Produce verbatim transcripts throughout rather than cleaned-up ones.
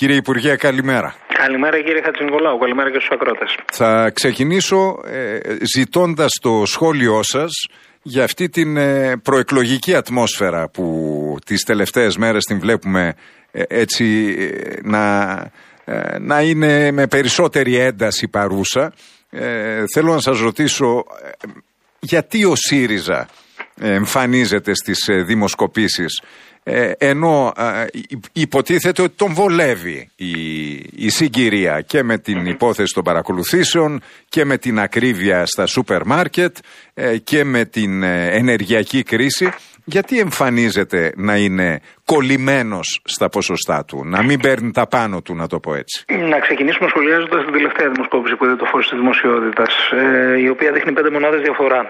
Κύριε Υπουργέ, καλημέρα. Καλημέρα κύριε Χατζηνικολάου, καλημέρα και στους ακρότες. Θα ξεκινήσω ε, ζητώντας το σχόλιο σας για αυτή την ε, προεκλογική ατμόσφαιρα που τις τελευταίες μέρες την βλέπουμε ε, έτσι ε, να, ε, να είναι με περισσότερη ένταση παρούσα. Ε, θέλω να σας ρωτήσω ε, γιατί ο ΣΥΡΙΖΑ εμφανίζεται στις ε, δημοσκοπήσεις Ε, ενώ ε, υποτίθεται ότι τον βολεύει η, η συγκυρία και με την υπόθεση των παρακολουθήσεων και με την ακρίβεια στα σούπερ μάρκετ ε, και με την ε, ενεργειακή κρίση. Γιατί εμφανίζεται να είναι κολλημένος στα ποσοστά του, να μην παίρνει τα πάνω του, να το πω έτσι? Να ξεκινήσουμε σχολιάζοντας την τελευταία δημοσκόπηση που είδε το φως της δημοσιότητας, ε, η οποία δείχνει πέντε μονάδες διαφορά.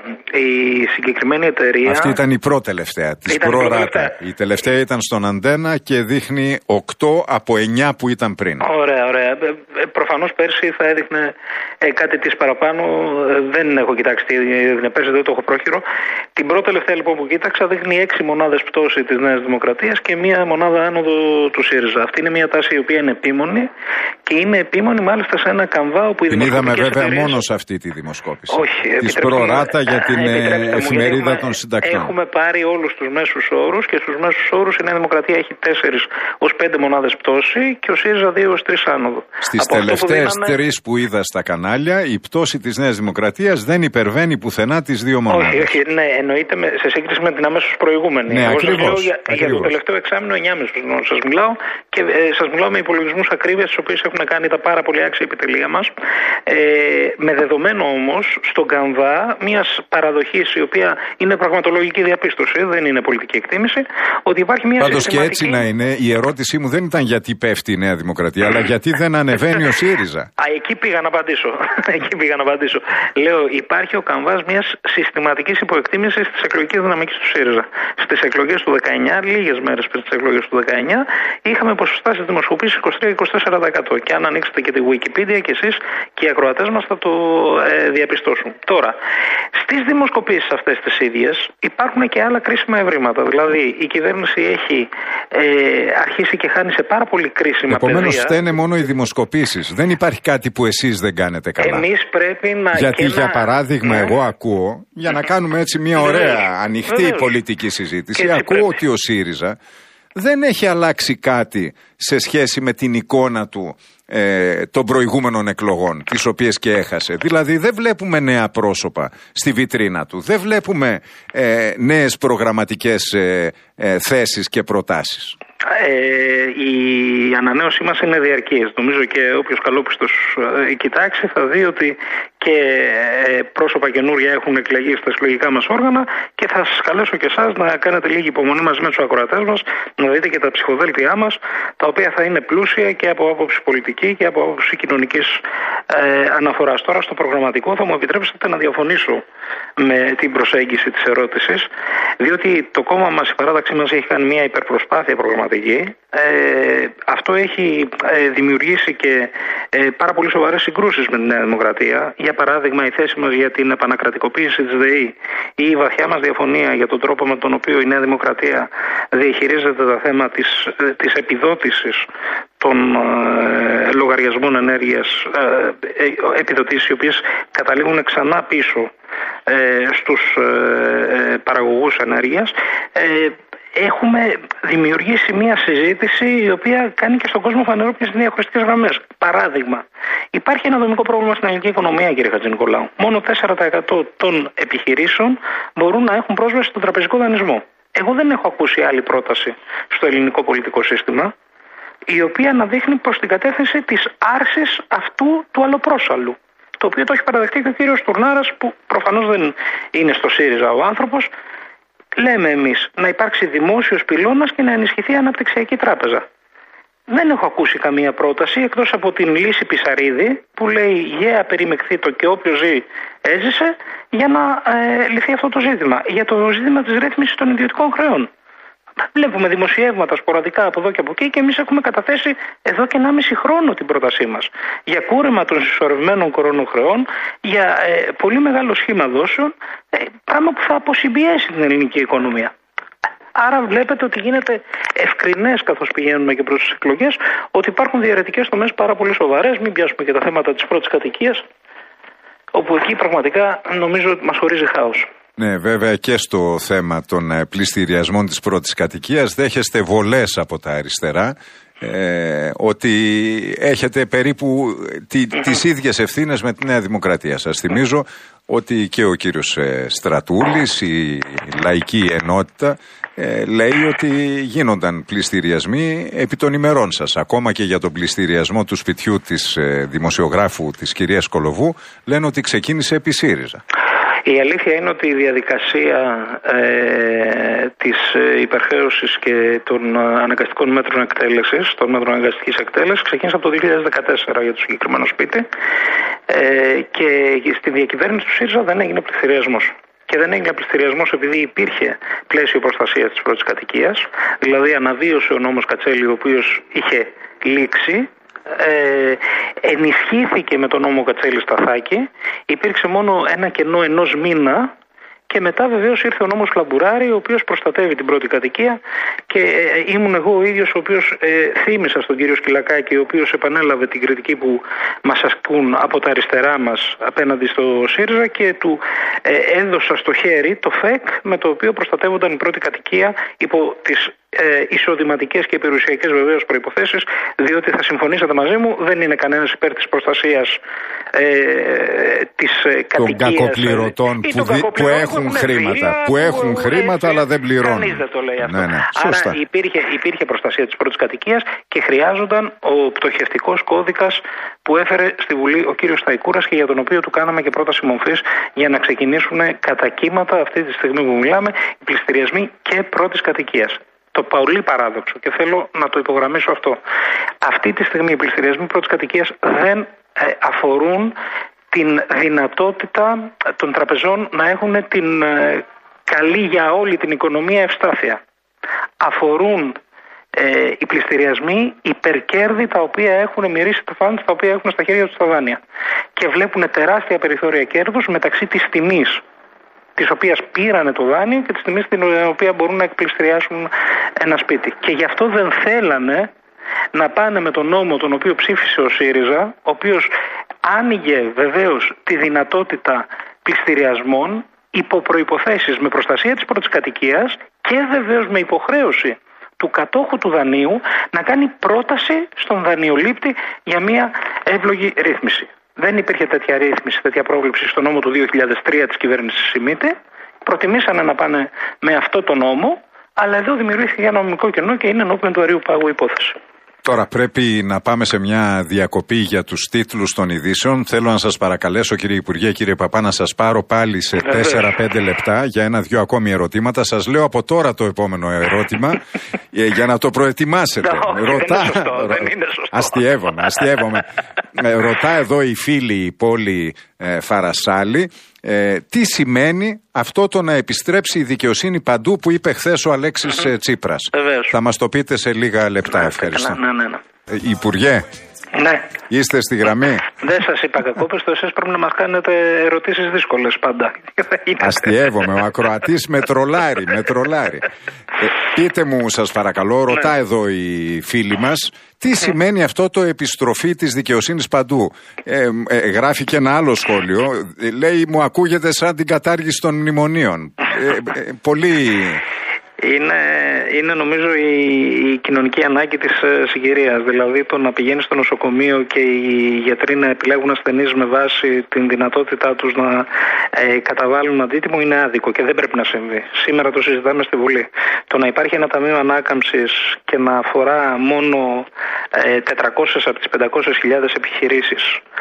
Η συγκεκριμένη εταιρεία... Αυτή ήταν η προτελευταία της προράτα. Η τελευταία ήταν στον Αντένα και δείχνει οκτώ από εννιά που ήταν πριν. Ωραία, ωραία. Ε, προφανώς πέρσι θα έδειχνε ε, κάτι της παραπάνω. Ε, δεν έχω κοιτάξει τι έδειχνε πέρσι, δεν το έχω πρόχειρο. Την προτελευταία λοιπόν που κοίταξα δείχνει έξι μονάδες πτώση της Νέας Δημοκρατίας και μία μονάδα άνοδο του ΣΥΡΙΖΑ. Αυτή είναι μια τάση η οποία είναι επίμονη και είναι επίμονη μάλιστα σε ένα καμβά όπου η την είδαμε βέβαια εταιρείες... μόνο σε αυτή τη δημοσκόπηση. Όχι, της προράτα για την εφημερίδα μου, των συντακτών. Έχουμε πάρει όλους τους μέσους όρους και στους μέσους όρους η Νέα Δημοκρατία έχει τέσσερις ως πέντε μονάδες πτώση και ο ΣΥΡΙΖΑ δύο ως τρεις άνοδο. Στις τελευταίες τρεις που είδα στα κανάλια, η πτώση της Νέας Δημοκρατίας δεν υπερβαίνει πουθενά τις δύο μονάδες. Όχι, όχι, ναι, εννοείται με, σε σύγκριση με την αμέσως προηγούμενη. Ναι, εγώ ακριβώς, σας για, ακριβώς. για το τελευταίο εξάμηνο εννιά μισό σας μιλάω και ε, σας μιλάω με υπολογισμούς ακρίβειας τις οποίες έχουν κάνει τα πάρα πολύ άξια επιτελεία μας. Ε, με δεδομένο όμως στον καμβά μιας παραδοχής η οποία είναι πραγματολογική διαπίστωση, δεν είναι πολιτική εκτίμηση, ότι υπάρχει μια Πάντως συστηματική... και έτσι να είναι, η ερώτησή μου δεν ήταν γιατί πέφτει η Νέα Δημοκρατία, αλλά γιατί δεν ανεβαίνει ο ΣΥΡΙΖΑ. Α, εκεί πήγα να απαντήσω. εκεί πήγα να απαντήσω. Λέω, υπάρχει ο καμβάς μιας συστηματικής υποεκτίμησης της εκλογικής δυναμικής του ΣΥΡΙΖΑ. Στις εκλογές του δεκαεννιά, λίγες μέρες πριν τις εκλογές του δεκαεννιά, είχαμε ποσοστά στις δημοσκοπήσεις είκοσι τρία με είκοσι τέσσερα τοις εκατό. Και αν ανοίξετε και τη Wikipedia και εσείς και οι ακροατές μας θα το ε, διαπιστώσουν. Τώρα, στις δημοσκοπήσεις αυτές τις ίδιες υπάρχουν και άλλα κρίσιμα ευρήματα. Δηλαδή, η κυβέρνηση έχει ε, αρχίσει και χάνει σε πάρα πολύ κρίσιμα πεδία. Επομένως, φταίνε μόνο οι δημοσκοπήσεις. Δεν υπάρχει κάτι που εσείς δεν κάνετε καλά. Εμείς πρέπει να. Γιατί, για να... παράδειγμα, ναι. εγώ ακούω, για να κάνουμε έτσι μια ωραία ανοιχτή Βεβαίως. πολιτική συζήτηση, ακούω πρέπει. ότι ο ΣΥΡΙΖΑ δεν έχει αλλάξει κάτι σε σχέση με την εικόνα του ε, των προηγούμενων εκλογών, τις οποίες και έχασε. Δηλαδή δεν βλέπουμε νέα πρόσωπα στη βιτρίνα του, δεν βλέπουμε ε, νέες προγραμματικές ε, ε, θέσεις και προτάσεις. Ε, η ανανέωσή μας είναι διαρκής. Νομίζω και όποιος καλόπιστος ε, κοιτάξει θα δει ότι και ε, πρόσωπα καινούρια έχουν εκλεγεί στα εκλογικά μας όργανα και θα σας καλέσω και εσάς να κάνετε λίγη υπομονή μαζί με τους ακροατές μας, να δείτε και τα ψηφοδέλτια μας, τα οποία θα είναι πλούσια και από άποψη πολιτική και από άποψη κοινωνικής ε, αναφοράς. Τώρα στο προγραμματικό θα μου επιτρέψετε να διαφωνήσω με την προσέγγιση της ερώτησης, διότι το κόμμα μας, η παράταξή μας, έχει κάνει μια υπερπροσπάθεια προγραμματική. Ε, αυτό έχει ε, δημιουργήσει και ε, πάρα πολύ σοβαρές συγκρούσεις με τη Νέα Δημοκρατία. Για παράδειγμα, η θέση μας για την επανακρατικοποίηση της ΔΕΗ ή η βαθιά μας διαφωνία για τον τρόπο με τον οποίο η Νέα Δημοκρατία διαχειρίζεται τα θέματα της, της επιδότησης των ε, λογαριασμών ενέργειας, ε, ε, επιδοτήσεις οι οποίες καταλήγουν ξανά πίσω ε, στους ε, παραγωγούς ενέργειας. Ε, Έχουμε δημιουργήσει μια συζήτηση η οποία κάνει και στον κόσμο φανερό ποιες είναι οι διαχωριστικές γραμμές. Παράδειγμα, υπάρχει ένα δομικό πρόβλημα στην ελληνική οικονομία, κύριε Χατζηνικολάου. Μόνο τέσσερα τοις εκατό των επιχειρήσεων μπορούν να έχουν πρόσβαση στον τραπεζικό δανεισμό. Εγώ δεν έχω ακούσει άλλη πρόταση στο ελληνικό πολιτικό σύστημα, η οποία να δείχνει προς την κατεύθυνση της άρσης αυτού του αλλοπρόσαλλου. Το οποίο το έχει παραδεχτεί και ο κύριος Τουρνάρας, που προφανώς δεν είναι στο ΣΥΡΙΖΑ ο άνθρωπος. Λέμε εμείς να υπάρξει δημόσιος πυλώνας και να ενισχυθεί η αναπτυξιακή τράπεζα. Δεν έχω ακούσει καμία πρόταση εκτός από την λύση Πισαρίδη που λέει γέα περιμεκθήτο και όποιος ζει έζησε για να ε, λυθεί αυτό το ζήτημα. Για το ζήτημα της ρύθμισης των ιδιωτικών χρεών. Βλέπουμε δημοσιεύματα σποραδικά από εδώ και από εκεί και εμείς έχουμε καταθέσει εδώ και ενάμιση χρόνο την πρότασή μας για κούρεμα των συσσωρευμένων κορονοχρεών, για ε, πολύ μεγάλο σχήμα δόσεων, ε, πράγμα που θα αποσυμπιέσει την ελληνική οικονομία. Άρα βλέπετε ότι γίνεται ευκρινές, καθώς πηγαίνουμε και προς τις εκλογές, ότι υπάρχουν διαιρετικές τομές πάρα πολύ σοβαρές. Μην πιάσουμε και τα θέματα της πρώτης κατοικίας, όπου εκεί πραγματικά νομίζω ότι μας χωρίζει χάος. Ναι, βέβαια και στο θέμα των πληστηριασμών της πρώτης κατοικίας δέχεστε βολές από τα αριστερά. Ε, ότι έχετε περίπου τι, τις ίδιες ευθύνες με τη Νέα Δημοκρατία. Σας θυμίζω ότι και ο κύριος ε, Στρατούλης, η Λαϊκή Ενότητα, ε, λέει ότι γίνονταν πληστηριασμοί επί των ημερών σας. Ακόμα και για τον πληστηριασμό του σπιτιού της ε, δημοσιογράφου της κυρίας Κολοβού λένε ότι ξεκίνησε επί ΣΥΡΙΖΑ. Η αλήθεια είναι ότι η διαδικασία ε, της υπερχρέωσης και των αναγκαστικών μέτρων εκτέλεσης, των μέτρων αναγκαστικής εκτέλεσης, ξεκίνησε από το δύο χιλιάδες δεκατέσσερα για το συγκεκριμένο σπίτι ε, και στη διακυβέρνηση του ΣΥΡΙΖΑ δεν έγινε πληστηριασμός. Και δεν έγινε πληστηριασμός επειδή υπήρχε πλαίσιο προστασίας της πρώτης κατοικίας, δηλαδή αναβίωσε ο νόμος Κατσέλη, ο οποίος είχε λήξει. Ε, ενισχύθηκε με τον νόμο Κατσέλη Σταθάκη, υπήρξε μόνο ένα κενό ενός μήνα και μετά βεβαίως ήρθε ο νόμος Κλαμπουράρη, ο οποίος προστατεύει την πρώτη κατοικία και ε, ήμουν εγώ ο ίδιος ο οποίος ε, θύμισα στον κύριο Σκυλακάκη, ο οποίος επανέλαβε την κριτική που μας ασκούν από τα αριστερά μας απέναντι στο ΣΥΡΙΖΑ και του ε, έδωσα στο χέρι το ΦΕΚ με το οποίο προστατεύονταν η πρώτη κατοικία υπό τις Ε, εισοδηματικές και περιουσιακές βεβαίως προϋποθέσεις, διότι θα συμφωνήσατε μαζί μου, δεν είναι κανένας υπέρ της προστασίας ε, της κατοικίας των κακοπληρωτών που, δι, που έχουν χρήματα, βία, που έχουν που χρήματα αλλά δεν πληρώνουν. Κανείς δεν το λέει αυτό. Ναι, ναι, άρα υπήρχε, υπήρχε προστασία της πρώτης κατοικίας και χρειάζονταν ο πτωχευτικός κώδικας που έφερε στη Βουλή ο κύριος Σταϊκούρας και για τον οποίο του κάναμε και πρόταση μορφής για να ξεκινήσουν κατά κύματα αυτή τη στιγμή που μιλάμε οι πληστηριασμοί και πρώτης κατοικίας. Το πολύ παράδοξο και θέλω να το υπογραμμίσω αυτό. Αυτή τη στιγμή οι πληστηριασμοί πρώτης κατοικίας δεν ε, αφορούν την δυνατότητα των τραπεζών να έχουν την ε, καλή για όλη την οικονομία ευστάθεια. Αφορούν ε, οι πληστηριασμοί υπερκέρδη τα οποία έχουν μυρίσει τα φαντ, τα οποία έχουν στα χέρια τους τα δάνεια. Και βλέπουν τεράστια περιθώρια κέρδους μεταξύ της τιμής της οποίας πήρανε το δάνειο και της τιμής στην οποία μπορούν να εκπληστηριάσουν ένα σπίτι. Και γι' αυτό δεν θέλανε να πάνε με τον νόμο τον οποίο ψήφισε ο ΣΥΡΙΖΑ, ο οποίος άνοιγε βεβαίως τη δυνατότητα πληστηριασμών υπό προϋποθέσεις με προστασία της πρώτης κατοικίας και βεβαίως με υποχρέωση του κατόχου του δανείου να κάνει πρόταση στον δανειολήπτη για μια εύλογη ρύθμιση. Δεν υπήρχε τέτοια ρύθμιση, τέτοια πρόβλεψη στο νόμο του δύο χιλιάδες τρία της κυβέρνησης Σιμίτη. Προτιμήσανε να πάνε με αυτό το νόμο, αλλά εδώ δημιουργήθηκε ένα νομικό κενό και είναι ενώπιον του αερίου πάγου υπόθεση. Τώρα πρέπει να πάμε σε μια διακοπή για τους τίτλους των ειδήσεων. Θέλω να σας παρακαλέσω, κύριε Υπουργέ, κύριε Παπά, να σας πάρω πάλι σε τέσσερα πέντε λεπτά για ένα-δυο ακόμη ερωτήματα. Σας λέω από τώρα το επόμενο ερώτημα για να το προετοιμάσετε. Ρωτά... Δεν είναι σωστό, δεν είναι σωστό. Αστιεύομαι, αστιεύομαι. Ρωτά εδώ η φίλη η πόλη ε, Φαρασάλη. Ε, τι σημαίνει αυτό το να επιστρέψει η δικαιοσύνη παντού που είπε χθες ο Αλέξης mm-hmm. Τσίπρας. Βεβαίως. Θα μας το πείτε σε λίγα λεπτά. Ναι, ευχαριστώ. Ναι, ναι, ναι. Ε, Υπουργέ, ναι. Είστε στη γραμμή. Δεν σας είπα κακόπιστο, εσείς πρέπει να μας κάνετε ερωτήσεις δύσκολες πάντα. Αστιεύομαι, ο ακροατής με τρολάρει, με τρολάρει. Ε, πείτε μου σας παρακαλώ, ρωτά ναι. εδώ η φίλη μας, τι ναι. σημαίνει αυτό το επιστροφή της δικαιοσύνης παντού. Ε, ε, γράφει και ένα άλλο σχόλιο, ε, λέει μου ακούγεται σαν την κατάργηση των μνημονίων. Ε, ε, πολύ... Είναι, είναι νομίζω η, η κοινωνική ανάγκη της ε, συγκυρίας. Δηλαδή το να πηγαίνει στο νοσοκομείο και οι γιατροί να επιλέγουν ασθενείς με βάση την δυνατότητά τους να ε, καταβάλουν αντίτιμο είναι άδικο και δεν πρέπει να συμβεί. Σήμερα το συζητάμε στη Βουλή. Το να υπάρχει ένα ταμείο ανάκαμψης και να αφορά μόνο ε, τετρακόσιες από τις πεντακόσιες χιλιάδες επιχειρήσεις,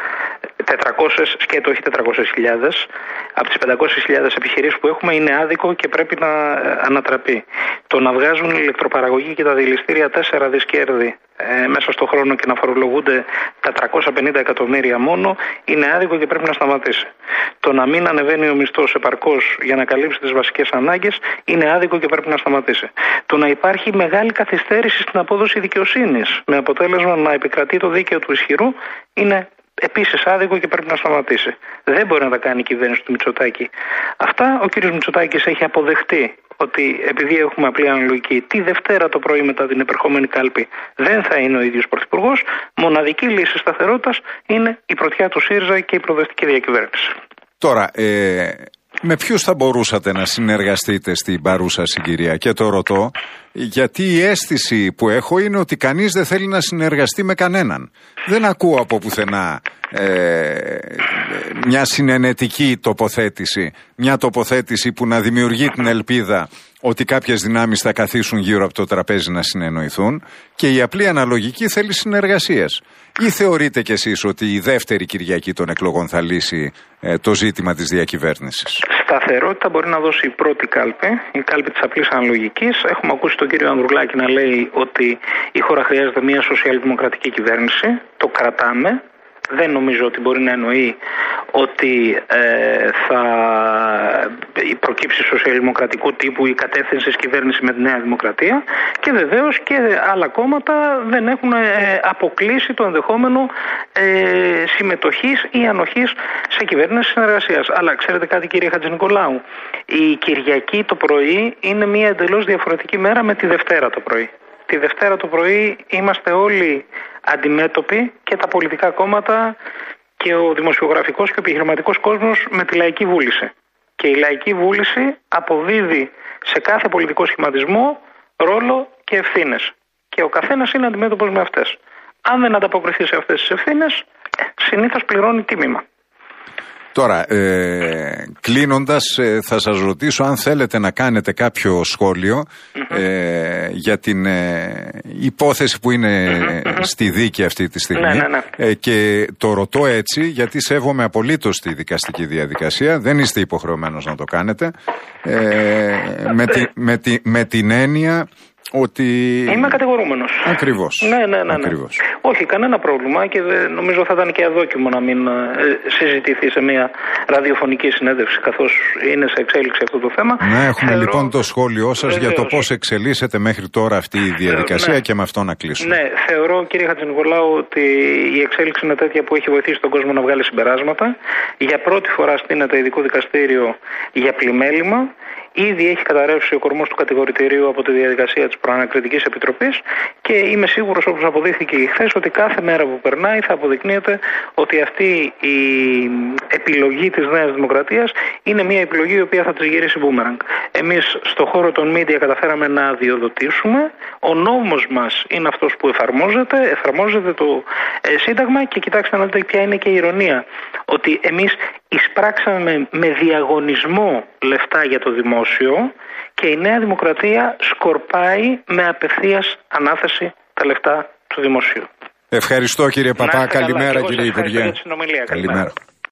τετρακόσιες σκέτο, όχι τετρακόσιες χιλιάδες, από τις πεντακόσιες χιλιάδες επιχειρήσεις που έχουμε είναι άδικο και πρέπει να ανατραπεί. Το να βγάζουν η ηλεκτροπαραγωγή και τα δηληστήρια τέσσερα δις κέρδη ε, μέσα στον χρόνο και να φορολογούνται τα τριακόσια πενήντα εκατομμύρια μόνο είναι άδικο και πρέπει να σταματήσει. Το να μην ανεβαίνει ο μισθός επαρκώς για να καλύψει τις βασικές ανάγκες είναι άδικο και πρέπει να σταματήσει. Το να υπάρχει μεγάλη καθυστέρηση στην απόδοση δικαιοσύνης με αποτέλεσμα να επικρατεί το δίκαιο του ισχυρού είναι επίσης άδικο και πρέπει να σταματήσει. Δεν μπορεί να τα κάνει η κυβέρνηση του Μητσοτάκη αυτά. Ο κ. Μητσοτάκης έχει αποδεχτεί ότι επειδή έχουμε απλή αναλογική, τη Δευτέρα το πρωί μετά την επερχόμενη κάλπη δεν θα είναι ο ίδιος πρωθυπουργός. Μοναδική λύση σταθερότητας είναι η πρωτιά του ΣΥΡΙΖΑ και η προοδευτική διακυβέρνηση. Τώρα, ε, με ποιους θα μπορούσατε να συνεργαστείτε στην παρούσα συγκυρία? Και το ρωτώ γιατί η αίσθηση που έχω είναι ότι κανείς δεν θέλει να συνεργαστεί με κανέναν. Δεν ακούω από πουθενά ε, μια συνενετική τοποθέτηση, μια τοποθέτηση που να δημιουργεί την ελπίδα ότι κάποιες δυνάμεις θα καθίσουν γύρω από το τραπέζι να συνεννοηθούν, και η απλή αναλογική θέλει συνεργασίες. Ή θεωρείτε κι εσείς ότι η δεύτερη Κυριακή των εκλογών θα λύσει ε, το ζήτημα της διακυβέρνησης? Σταθερότητα μπορεί να δώσει η πρώτη κάλπη, η κάλπη της απλής αναλογικής. Έχουμε ακούσει τον κύριο Ανδρουλάκη να λέει ότι η χώρα χρειάζεται μια σοσιαλδημοκρατική κυβέρνηση. Το κρατάμε. Δεν νομίζω ότι μπορεί να εννοεί ότι ε, θα προκύψει σοσιαλδημοκρατικού τύπου η κατεύθυνση της κυβέρνησης με τη Νέα Δημοκρατία, και βεβαίως και άλλα κόμματα δεν έχουν ε, αποκλείσει το ενδεχόμενο ε, συμμετοχής ή ανοχής σε κυβέρνηση συνεργασίας. Αλλά ξέρετε κάτι, κύριε Χατζηνικολάου, η Κυριακή το πρωί είναι μια εντελώς διαφορετική μέρα με τη Δευτέρα το πρωί. Τη Δευτέρα το πρωί είμαστε όλοι αντιμέτωποι, και τα πολιτικά κόμματα και ο δημοσιογραφικός και ο επιχειρηματικός κόσμος, με τη λαϊκή βούληση. Και η λαϊκή βούληση αποδίδει σε κάθε πολιτικό σχηματισμό ρόλο και ευθύνες. Και ο καθένας είναι αντιμέτωπος με αυτές. Αν δεν ανταποκριθεί σε αυτές τις ευθύνες, συνήθως πληρώνει τίμημα. Τώρα, ε, κλείνοντας, ε, θα σας ρωτήσω αν θέλετε να κάνετε κάποιο σχόλιο mm-hmm. ε, για την ε, υπόθεση που είναι mm-hmm. στη δίκη αυτή τη στιγμή. Ναι, ναι, ναι. Ε, και το ρωτώ έτσι γιατί σέβομαι απολύτως τη δικαστική διαδικασία. Δεν είστε υποχρεωμένος να το κάνετε. Ε, με, τη, με, τη, με την έννοια ότι... Είμαι κατηγορούμενος. Ακριβώς. Ναι, ναι, ναι, ναι. Ακριβώς. Όχι, κανένα πρόβλημα, και δε, νομίζω θα ήταν και αδόκιμο να μην ε, συζητηθεί σε μια ραδιοφωνική συνέντευξη, καθώς είναι σε εξέλιξη αυτό το θέμα. Να έχουμε Θεωρώ... λοιπόν το σχόλιο σας για το πώς εξελίσσεται μέχρι τώρα αυτή η διαδικασία, ναι. και με αυτό να κλείσουμε. Ναι, θεωρώ, κύριε Χατζηνικολάου, ότι η εξέλιξη είναι τέτοια που έχει βοηθήσει τον κόσμο να βγάλει συμπεράσματα. Για πρώτη φορά στείνεται ειδικό δικαστήριο για πλημέλημα. Ήδη έχει καταρρεύσει ο κορμός του κατηγορητηρίου από τη διαδικασία της Προανακριτικής Επιτροπής, και είμαι σίγουρος, όπως αποδείχθηκε και χθες, ότι κάθε μέρα που περνάει θα αποδεικνύεται ότι αυτή η επιλογή της Νέας Δημοκρατίας είναι μια επιλογή η οποία θα της γυρίσει μπούμεραγκ. Εμείς στον χώρο των media καταφέραμε να αδειοδοτήσουμε. Ο νόμος μας είναι αυτός που εφαρμόζεται, εφαρμόζεται το ε, Σύνταγμα, και κοιτάξτε να δείτε ποια είναι και η ηρωνία. Ότι εμείς εισπράξαμε με διαγωνισμό λεφτά για το δημόσιο, και η Νέα Δημοκρατία σκορπάει με απευθείας ανάθεση τα λεφτά του δημοσίου. Ευχαριστώ κύριε Παπά. Καλημέρα κύριε Υπουργέ. Καλημέρα.